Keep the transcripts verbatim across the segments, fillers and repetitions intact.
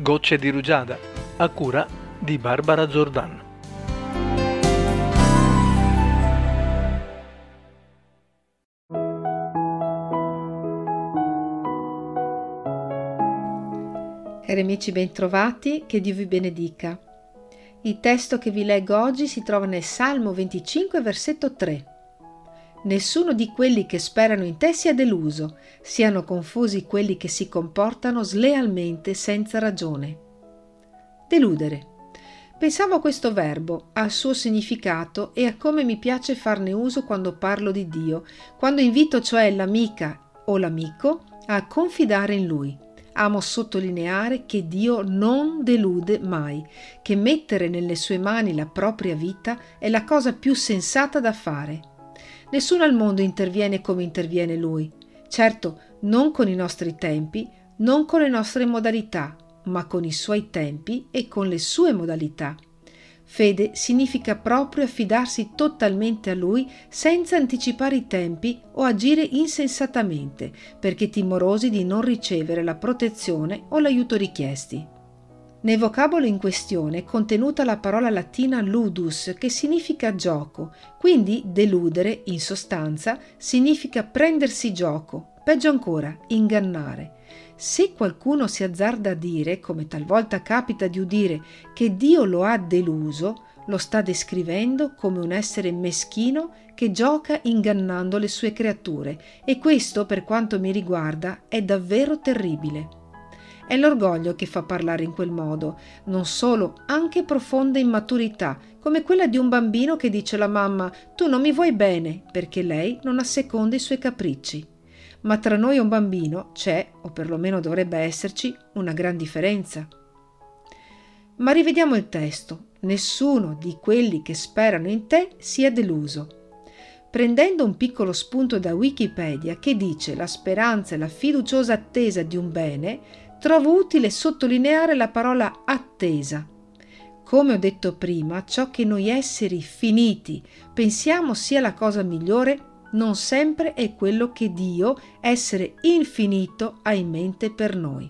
Gocce di rugiada, a cura di Barbara Giordano. Cari amici, bentrovati, che Dio vi benedica. Il testo che vi leggo oggi si trova nel Salmo venticinque, versetto tre. Nessuno di quelli che sperano in te sia deluso, siano confusi quelli che si comportano slealmente senza ragione. Deludere. Pensavo a questo verbo, al suo significato e a come mi piace farne uso quando parlo di Dio, quando invito cioè l'amica o l'amico a confidare in Lui. Amo sottolineare che Dio non delude mai, che mettere nelle sue mani la propria vita è la cosa più sensata da fare. Nessuno al mondo interviene come interviene Lui. Certo, non con i nostri tempi, non con le nostre modalità, ma con i Suoi tempi e con le Sue modalità. Fede significa proprio affidarsi totalmente a Lui senza anticipare i tempi o agire insensatamente, perché timorosi di non ricevere la protezione o l'aiuto richiesti. Nel vocabolo in questione è contenuta la parola latina ludus, che significa gioco, quindi deludere, in sostanza, significa prendersi gioco, peggio ancora, ingannare. Se qualcuno si azzarda a dire, come talvolta capita di udire, che Dio lo ha deluso, lo sta descrivendo come un essere meschino che gioca ingannando le sue creature, e questo, per quanto mi riguarda, è davvero terribile. È l'orgoglio che fa parlare in quel modo, non solo, anche profonda immaturità, come quella di un bambino che dice alla mamma «tu non mi vuoi bene», perché lei non asseconda i suoi capricci. Ma tra noi e un bambino c'è, o perlomeno dovrebbe esserci, una gran differenza. Ma rivediamo il testo. Nessuno di quelli che sperano in te sia deluso. Prendendo un piccolo spunto da Wikipedia che dice la speranza e la fiduciosa attesa di un bene, trovo utile sottolineare la parola attesa. Come ho detto prima, ciò che noi esseri finiti pensiamo sia la cosa migliore non sempre è quello che Dio, essere infinito, ha in mente per noi.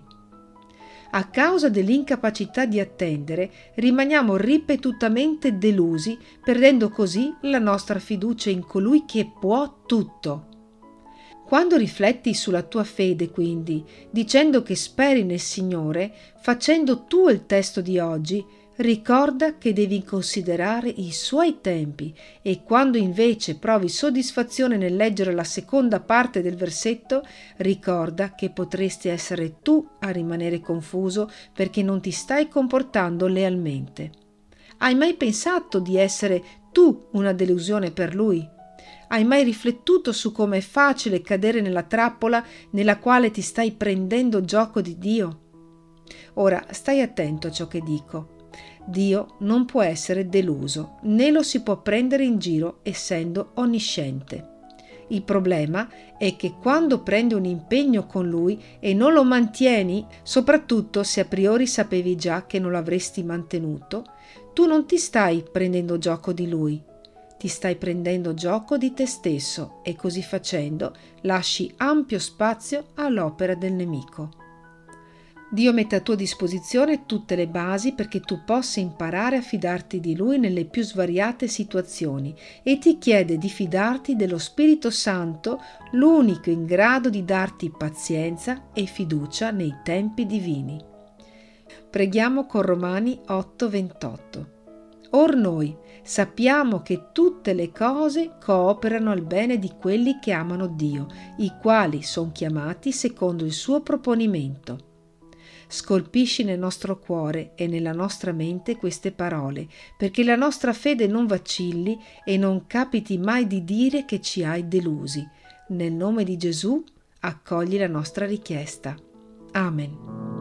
A causa dell'incapacità di attendere, rimaniamo ripetutamente delusi, perdendo così la nostra fiducia in colui che può tutto. Quando rifletti sulla tua fede, quindi, dicendo che speri nel Signore, facendo tu il testo di oggi, ricorda che devi considerare i Suoi tempi e quando invece provi soddisfazione nel leggere la seconda parte del versetto, ricorda che potresti essere tu a rimanere confuso perché non ti stai comportando lealmente. Hai mai pensato di essere tu una delusione per Lui? Hai mai riflettuto su come è facile cadere nella trappola nella quale ti stai prendendo gioco di Dio? Ora, stai attento a ciò che dico. Dio non può essere deluso, né lo si può prendere in giro essendo onnisciente. Il problema è che quando prendi un impegno con Lui e non lo mantieni, soprattutto se a priori sapevi già che non lo avresti mantenuto, tu non ti stai prendendo gioco di Lui, ti stai prendendo gioco di te stesso e così facendo lasci ampio spazio all'opera del nemico. Dio mette a tua disposizione tutte le basi perché tu possa imparare a fidarti di Lui nelle più svariate situazioni e ti chiede di fidarti dello Spirito Santo, l'unico in grado di darti pazienza e fiducia nei tempi divini. Preghiamo con Romani otto ventotto. Or noi sappiamo che tutte le cose cooperano al bene di quelli che amano Dio, i quali sono chiamati secondo il suo proponimento. Scolpisci nel nostro cuore e nella nostra mente queste parole, perché la nostra fede non vacilli e non capiti mai di dire che ci hai delusi. Nel nome di Gesù, accogli la nostra richiesta. Amen.